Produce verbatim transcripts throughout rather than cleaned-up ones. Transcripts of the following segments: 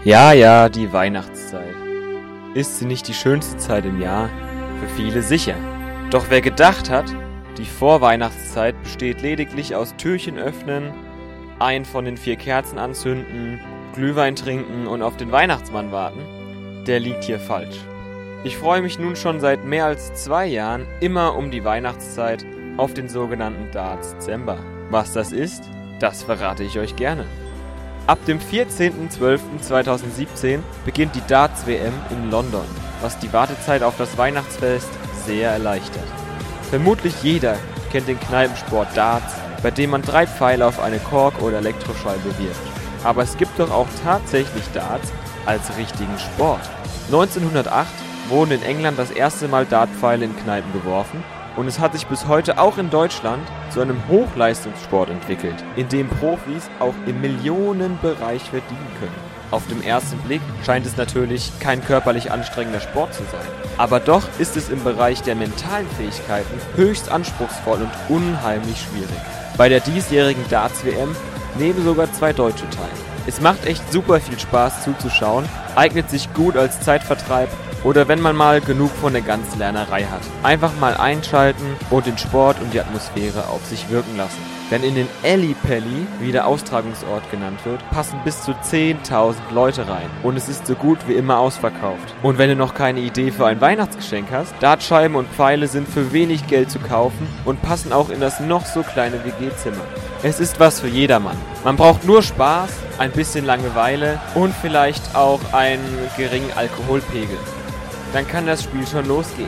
Ja, ja, die Weihnachtszeit. Ist sie nicht die schönste Zeit im Jahr? Für viele sicher. Doch wer gedacht hat, die Vorweihnachtszeit besteht lediglich aus Türchen öffnen, ein von den vier Kerzen anzünden, Glühwein trinken und auf den Weihnachtsmann warten, der liegt hier falsch. Ich freue mich nun schon seit mehr als zwei Jahren immer um die Weihnachtszeit auf den sogenannten Darts-Zember. Was das ist, das verrate ich euch gerne. Ab dem vierzehnten zwölften zweitausendsiebzehn beginnt die Darts-W M in London, was die Wartezeit auf das Weihnachtsfest sehr erleichtert. Vermutlich jeder kennt den Kneipensport Darts, bei dem man drei Pfeile auf eine Kork- oder Elektroscheibe wirft. Aber es gibt doch auch tatsächlich Darts als richtigen Sport. neunzehnhundertacht wurden in England das erste Mal Dartpfeile in Kneipen geworfen und es hat sich bis heute auch in Deutschland zu einem Hochleistungssport entwickelt, in dem Profis auch im Millionenbereich verdienen können. Auf den ersten Blick scheint es natürlich kein körperlich anstrengender Sport zu sein. Aber doch ist es im Bereich der mentalen Fähigkeiten höchst anspruchsvoll und unheimlich schwierig. Bei der diesjährigen Darts-W M nehmen sogar zwei Deutsche teil. Es macht echt super viel Spaß zuzuschauen, eignet sich gut als Zeitvertreib oder wenn man mal genug von der ganzen Lernerei hat. Einfach mal einschalten und den Sport und die Atmosphäre auf sich wirken lassen. Denn in den Ellipelli, wie der Austragungsort genannt wird, passen bis zu zehntausend Leute rein. Und es ist so gut wie immer ausverkauft. Und wenn du noch keine Idee für ein Weihnachtsgeschenk hast, Dartscheiben und Pfeile sind für wenig Geld zu kaufen und passen auch in das noch so kleine W G-Zimmer. Es ist was für jedermann. Man braucht nur Spaß, ein bisschen Langeweile und vielleicht auch einen geringen Alkoholpegel. Dann kann das Spiel schon losgehen.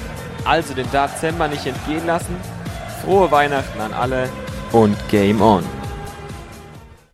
Also den Darts-Zember nicht entgehen lassen. Frohe Weihnachten an alle und Game On!